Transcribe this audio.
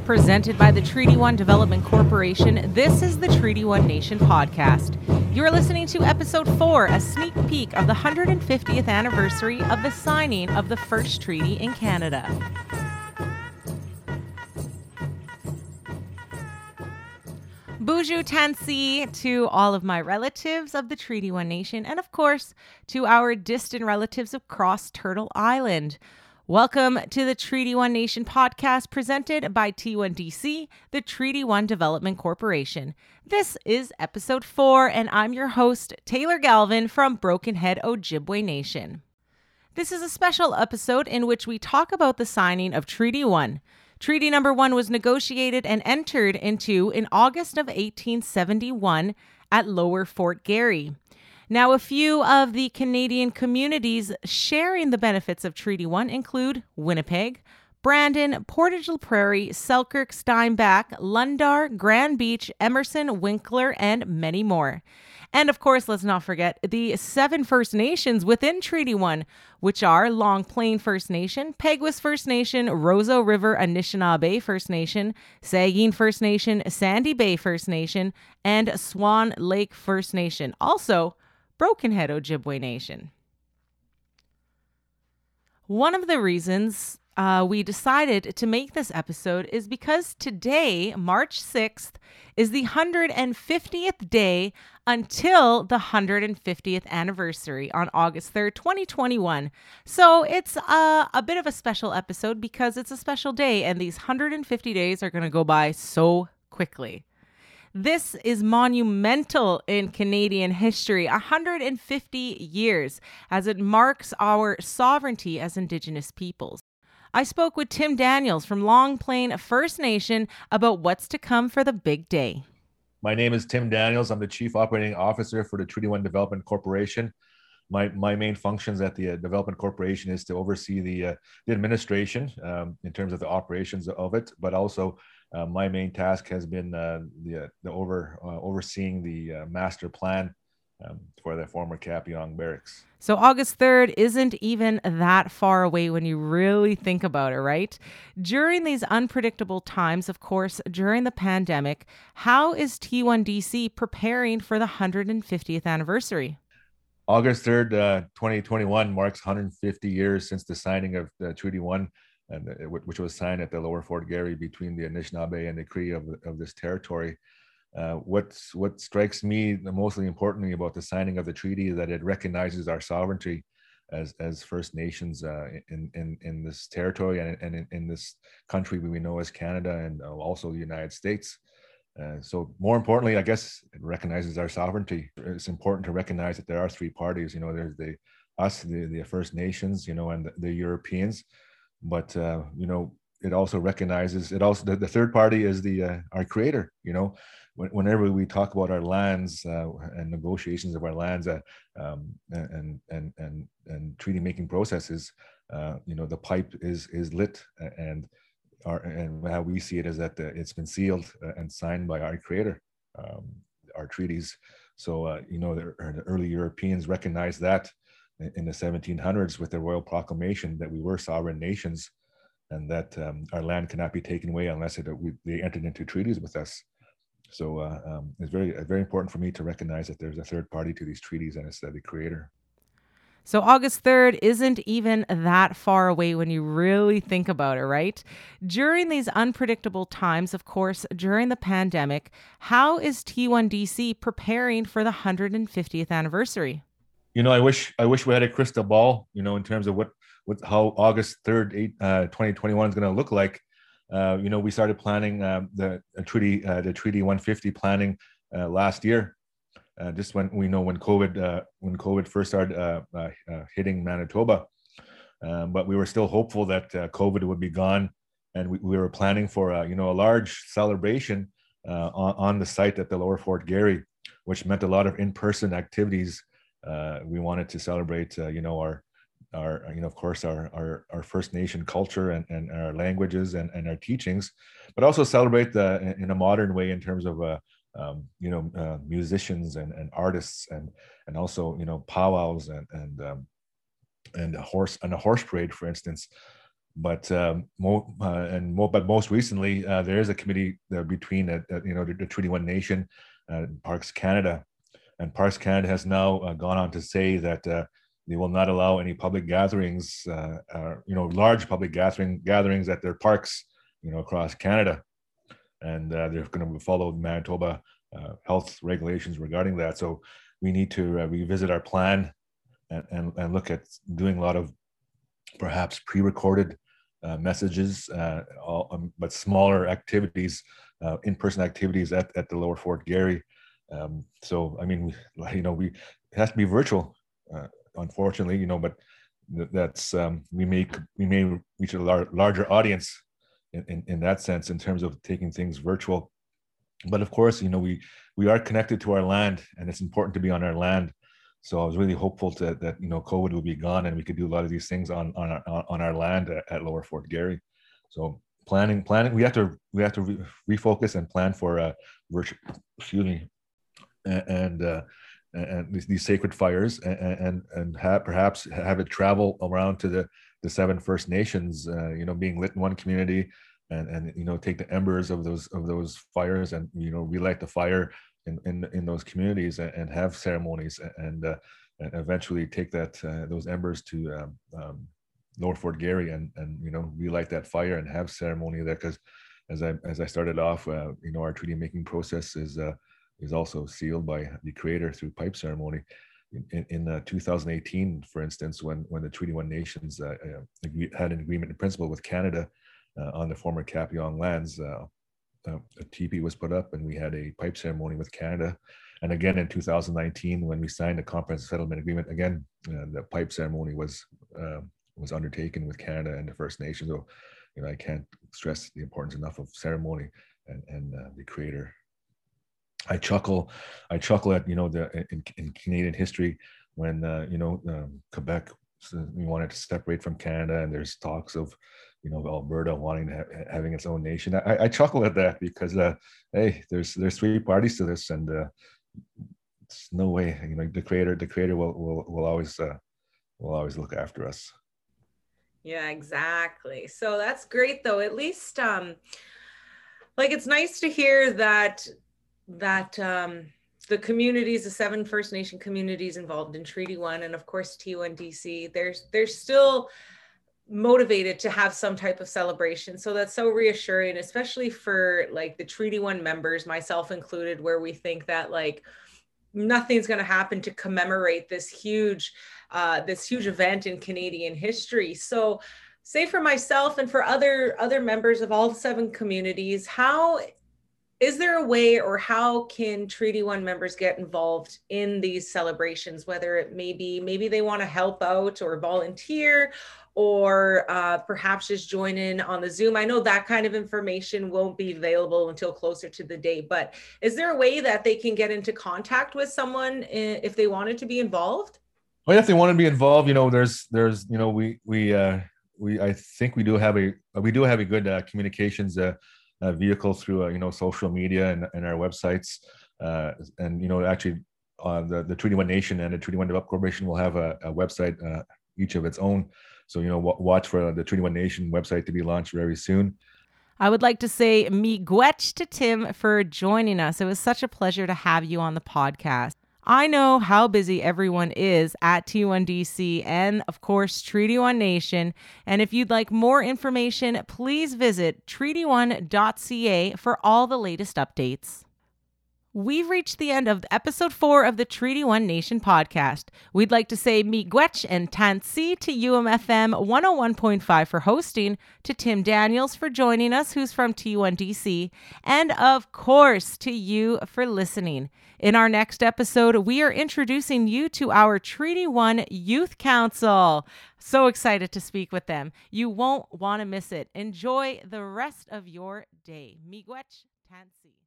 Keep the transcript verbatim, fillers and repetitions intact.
Presented by the Treaty One Development Corporation, this is the Treaty One Nation podcast. You're listening to episode four, a sneak peek of the one hundred fiftieth anniversary of the signing of the first treaty in Canada. Bonjour Tansi to all of my relatives of the Treaty One Nation, and of course, to our distant relatives across Turtle Island. Welcome to the Treaty One Nation podcast presented by T one D C, the Treaty One Development Corporation. This is episode four, and I'm your host, Taylor Galvin from Broken Head, Ojibwe Nation. This is a special episode in which we talk about the signing of Treaty One. Treaty number one was negotiated and entered into in August of eighteen seventy-one at Lower Fort Garry. Now, a few of the Canadian communities sharing the benefits of Treaty One include Winnipeg, Brandon, Portage la Prairie, Selkirk, Steinbach, Lundar, Grand Beach, Emerson, Winkler, and many more. And of course, let's not forget the seven First Nations within Treaty One, which are Long Plain First Nation, Peguis First Nation, Roseau River Anishinaabe First Nation, Saugeen First Nation, Sandy Bay First Nation, and Swan Lake First Nation. Also, Broken Head Ojibwe Nation. One of the reasons uh, we decided to make this episode is because today, March sixth, is the one hundred fiftieth day until the one hundred fiftieth anniversary on August third, twenty twenty-one. So it's a, a bit of a special episode because it's a special day and these one hundred fifty days are going to go by so quickly. This is monumental in Canadian history, one hundred fifty years, as it marks our sovereignty as Indigenous peoples. I spoke with Tim Daniels from Long Plain First Nation about what's to come for the big day. My name is Tim Daniels. I'm the Chief Operating Officer for the Treaty One Development Corporation. My my main functions at the uh, Development Corporation is to oversee the, uh, the administration um, in terms of the operations of it, but also uh, my main task has been uh, the, uh, the over uh, overseeing the uh, master plan um, for the former Kapiong Barracks. So August third isn't even that far away when you really think about it, right? During these unpredictable times, of course, during the pandemic, how is T one D C preparing for the one hundred fiftieth anniversary? August third, uh, twenty twenty-one marks one hundred fifty years since the signing of the Treaty One, and uh, which was signed at the Lower Fort Garry between the Anishinaabe and the Cree of, of this territory. Uh, what's, what strikes me the mostly importantly about the signing of the treaty is that it recognizes our sovereignty as, as First Nations uh, in, in, in this territory and, and in, in this country we know as Canada and also the United States. Uh, so more importantly, I guess it recognizes our sovereignty. It's important to recognize that there are three parties. You know, there's the us, the, the First Nations, you know, and the, the Europeans. But uh, you know, it also recognizes it. Also, the, the third party is the uh, our Creator. You know, when, whenever we talk about our lands uh, and negotiations of our lands uh, um, and and and and treaty making processes, uh, you know, the pipe is is lit and. Our, and how we see it is that uh, it's been sealed uh, and signed by our Creator, um, our treaties. So, uh, you know, the, the early Europeans recognized that in the seventeen hundreds with the Royal Proclamation that we were sovereign nations and that um, our land cannot be taken away unless it, we, they entered into treaties with us. So uh, um, it's very, very important for me to recognize that there's a third party to these treaties and it's uh, the Creator. So August third isn't even that far away when you really think about it, right? During these unpredictable times, of course, during the pandemic, how is T one D C preparing for the one hundred fiftieth anniversary? You know, I wish I wish we had a crystal ball, you know, in terms of what, what how August third, uh, twenty twenty-one is going to look like. Uh, you know, we started planning uh, the uh, treaty, uh, the Treaty one fifty planning uh, last year. Uh, just when we know when COVID uh, when COVID first started uh, uh, uh, hitting Manitoba, um, but we were still hopeful that uh, COVID would be gone, and we, we were planning for a, you know a large celebration uh, on, on the site at the Lower Fort Garry, which meant a lot of in-person activities. Uh, we wanted to celebrate, uh, you know, our our you know of course our our, our First Nation culture and, and our languages and, and our teachings, but also celebrate the in a modern way in terms of uh, Um, you know, uh, musicians and, and artists, and and also you know powwows and and um, and a horse and a horse parade, for instance. but um, mo- uh, and mo- but most recently, uh, there is a committee uh, between uh, uh, you know the, the Treaty One Nation, uh, Parks Canada, and Parks Canada has now uh, gone on to say that uh, they will not allow any public gatherings, uh, uh, you know, large public gathering gatherings at their parks, you know, across Canada, and uh, they're going to follow Manitoba uh, health regulations regarding that. So we need to uh, revisit our plan and, and and look at doing a lot of perhaps pre-recorded uh, messages, uh, all, um, but smaller activities, uh, in-person activities at, at the Lower Fort Garry. Um, so, I mean, you know, we it has to be virtual, uh, unfortunately, you know, but that's um, we may we may reach a lar- larger audience in, in, in that sense in terms of taking things virtual. But of course, you know, we we are connected to our land, and it's important to be on our land. So I was really hopeful to, that you know COVID would be gone and we could do a lot of these things on on our, on our land at, at Lower Fort Garry. So planning planning we have to we have to re- refocus and plan for uh virtual, excuse me, and uh, and these, these sacred fires, and and, and have, perhaps have it travel around to the the seven First Nations, uh, you know, being lit in one community, and and you know take the embers of those of those fires and you know relight the fire in in, in those communities, and, and have ceremonies, and uh, and eventually take that uh, those embers to um, um, Lower Fort Garry, and and you know relight that fire and have ceremony there. Because as I as I started off, uh, you know, our treaty making process is uh, is also sealed by the Creator through pipe ceremony. In, in uh, two thousand eighteen, for instance, when when the Treaty One Nations uh, uh, had an agreement in principle with Canada uh, on the former Capyong lands, uh, uh, a teepee was put up, and we had a pipe ceremony with Canada. And again in two thousand nineteen, when we signed a comprehensive settlement agreement, again uh, the pipe ceremony was uh, was undertaken with Canada and the First Nations. So, you know, I can't stress the importance enough of ceremony and and uh, the Creator. I chuckle, I chuckle at you know the in, in Canadian history when uh, you know um, Quebec we wanted to separate from Canada, and there's talks of you know Alberta wanting to ha- having its own nation. I, I chuckle at that because uh, hey, there's there's three parties to this, and uh, it's no way you know the creator the creator will will will always uh, will always look after us. Yeah, exactly. So that's great, though. At least, um, like, it's nice to hear that that um, the communities, the seven First Nation communities involved in Treaty One, and of course T one D C, there's there's still motivated to have some type of celebration. So that's so reassuring, especially for like the Treaty One members, myself included, where we think that like nothing's going to happen to commemorate this huge, uh, this huge event in Canadian history. So, say for myself and for other other members of all seven communities, how is there a way, or how can Treaty One members get involved in these celebrations? Whether it may be maybe they want to help out or volunteer, or uh, perhaps just join in on the Zoom. I know that kind of information won't be available until closer to the date, but is there a way that they can get into contact with someone if they wanted to be involved? Well, if they want to be involved, you know, there's there's you know we we uh, we I think we do have a we do have a good uh, communications uh, uh, vehicle through uh, you know social media and, and our websites, uh, and you know actually uh, the the Treaty One Nation and the Treaty One Development Corporation will have a, a website uh, each of its own. So you know w- watch for the Treaty One Nation website to be launched very soon. I would like to say miigwech to Tim for joining us. It was such a pleasure to have you on the podcast. I know how busy everyone is at T one D C and, of course, Treaty One Nation. And if you'd like more information, please visit treaty one dot c a for all the latest updates. We've reached the end of episode four of the Treaty One Nation podcast. We'd like to say miigwech and tansi to U M F M one oh one point five for hosting, to Tim Daniels for joining us, who's from T one D C, and of course to you for listening. In our next episode, we are introducing you to our Treaty One Youth Council. So excited to speak with them. You won't want to miss it. Enjoy the rest of your day. Miigwech, tansi.